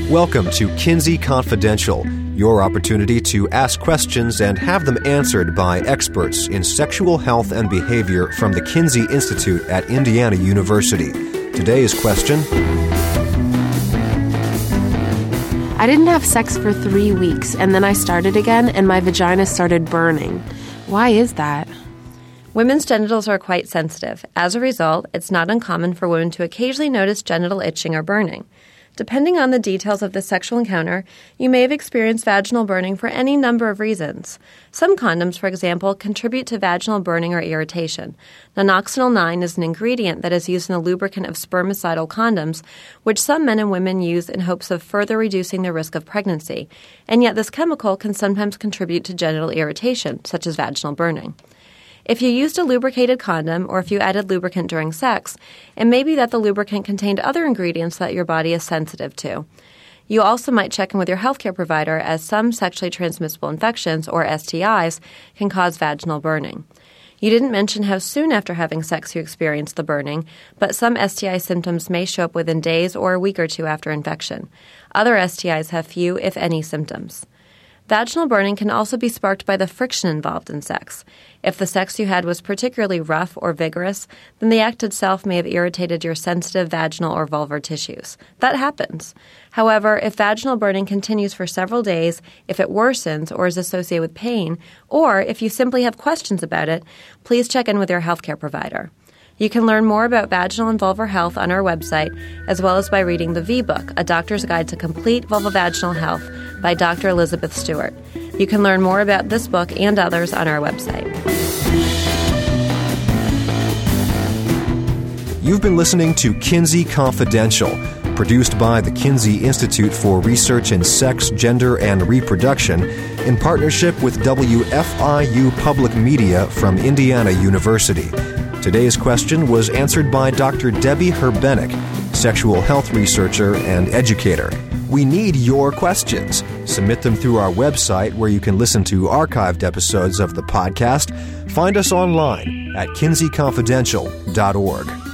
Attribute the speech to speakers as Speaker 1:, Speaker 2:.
Speaker 1: Welcome to Kinsey Confidential, your opportunity to ask questions and have them answered by experts in sexual health and behavior from the Kinsey Institute at Indiana University. Today's question:
Speaker 2: I didn't have sex for 3 weeks, and then I started again, and my vagina started burning. Why is that?
Speaker 3: Women's genitals are quite sensitive. As a result, it's not uncommon for women to occasionally notice genital itching or burning. Depending on the details of the sexual encounter, you may have experienced vaginal burning for any number of reasons. Some condoms, for example, contribute to vaginal burning or irritation. Nonoxynol 9 is an ingredient that is used in the lubricant of spermicidal condoms, which some men and women use in hopes of further reducing the risk of pregnancy. And yet this chemical can sometimes contribute to genital irritation, such as vaginal burning. If you used a lubricated condom or if you added lubricant during sex, it may be that the lubricant contained other ingredients that your body is sensitive to. You also might check in with your healthcare provider, as some sexually transmissible infections, or STIs, can cause vaginal burning. You didn't mention how soon after having sex you experienced the burning, but some STI symptoms may show up within days or a week or two after infection. Other STIs have few, if any, symptoms. Vaginal burning can also be sparked by the friction involved in sex. If the sex you had was particularly rough or vigorous, then the act itself may have irritated your sensitive vaginal or vulvar tissues. That happens. However, if vaginal burning continues for several days, if it worsens or is associated with pain, or if you simply have questions about it, please check in with your healthcare provider. You can learn more about vaginal and vulvar health on our website, as well as by reading the V-Book, A Doctor's Guide to Complete Vulvovaginal Health by Dr. Elizabeth Stewart. You can learn more about this book and others on our website.
Speaker 1: You've been listening to Kinsey Confidential, produced by the Kinsey Institute for Research in Sex, Gender, and Reproduction in partnership with WFIU Public Media from Indiana University. Today's question was answered by Dr. Debbie Herbenek, sexual health researcher and educator. We need your questions. Submit them through our website, where you can listen to archived episodes of the podcast. Find us online at kinseyconfidential.org.